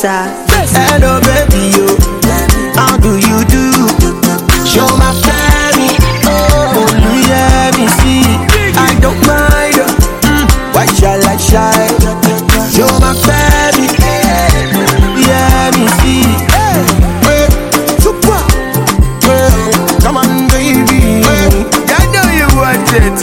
losa. Hello baby yo, how do you do? Show my family, oh yeah me see. I don't mind, why shall I shine? Show my family, yeah me see. Super, come on baby, I know you want it.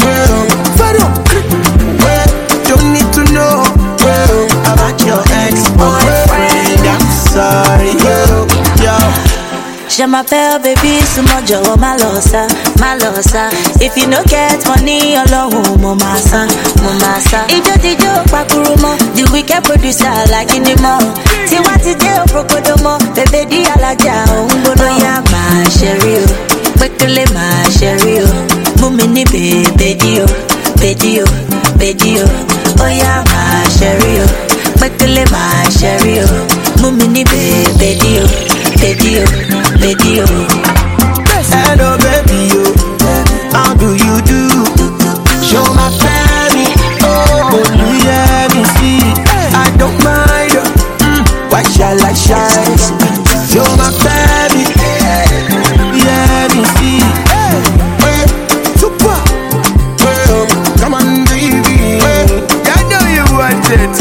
Don't need to know about your ex-boyfriend. I'm sorry, yo. Je m'appelle baby, sumo jowo malosa, malosa. If you no get money, Ọlọ́run mo ma san, mo ma san. Ijo tijo pakurumo, the wicked producer like in the mall. Tiwa ti dé òfrokodo mo, bèbè di alájà òun gbóná. Bóyá máa ṣẹ̀rí o, pékélé máa ṣẹ̀rí o. Mú mi ní bèbèdí o, bèdí o, bèdí o. Bóyá máa ṣẹ̀rí o, pékélé máa ṣẹ̀rí o. Mú mi ní bèbèdí o, bèdí o, bèdí o. Hello baby yo, how do you do? Show my family, oh yeah me see. I don't mind, why shall I shine? Show my family, yeah me see. Super, come on baby, I know you want it.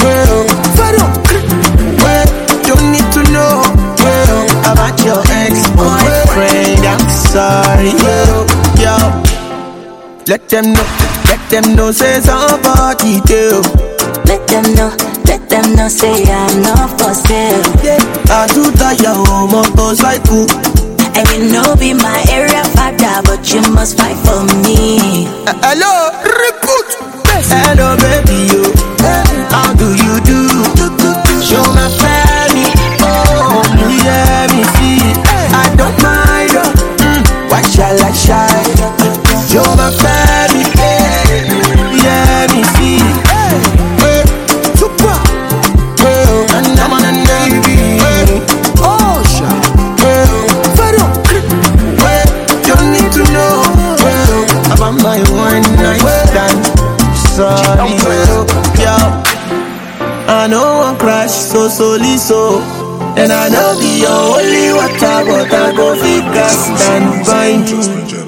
Don't need to know about your ex-boyfriend. I'm sorry, yo. Let them know, say somebody do. Let them know, say I'm not for sale. Yeah, I do that your motorcycle. And you know be my area father, but you must fight for me. Hello, recruit. Hello baby yo, how do you do? Show my family, oh yeah me see. I don't mind, why shall I shine? Show my family, yeah me see. Super, and I'm on a baby. Oh sure, don't need to know about my one night stand. Sorry, yo. I know one crash so so. And I know be your only water, but I go fix gas and bind.